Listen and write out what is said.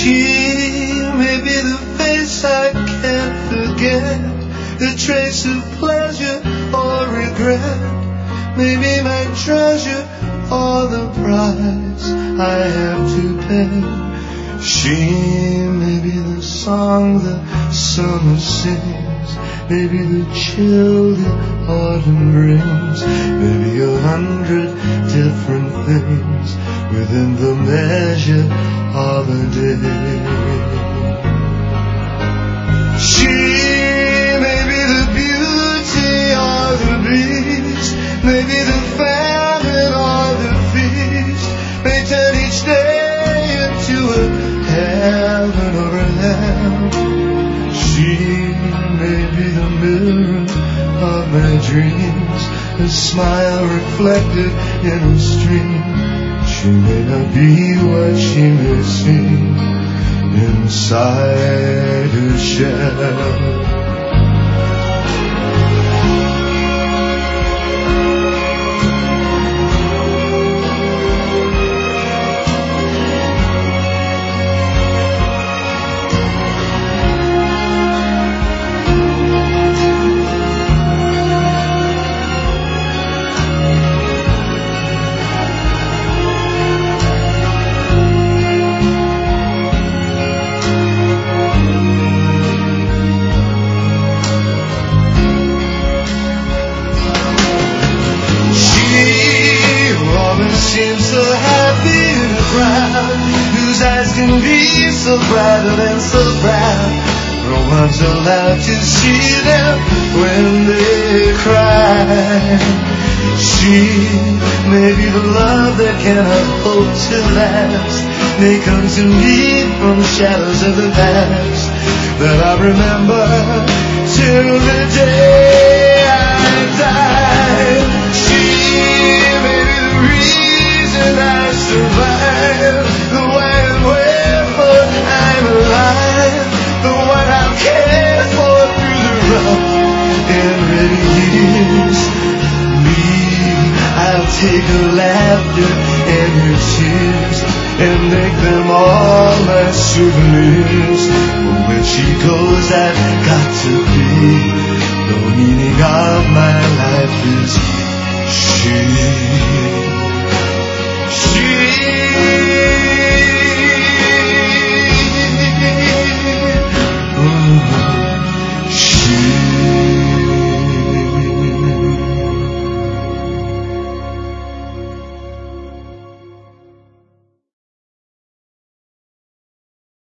She may be the face I can't forget, the trace of pleasure or regret, maybe my treasure or the price I have to pay. She may be the song the summer sings, maybe the chill the autumn brings, maybe 100 different things within the measure of a day. She may be the beauty or the beast, maybe the famine or the feast, may turn each day into a heaven or a hell. She may be the mirror of my dreams, a smile reflected in a stream. She may not be what she may seem inside her shell. Can be so brighter than so bright. No one's allowed to see them when they cry. She may be the love that cannot hope to last, may come to me from shadows of the past that I remember till the day I die. She may be the reason I survive, the why and wherefore I'm alive, the one I've cared for through the rough and ready years. Me, I'll take her laughter and her tears and make them all my souvenirs. But when she goes, I've got to be the meaning of my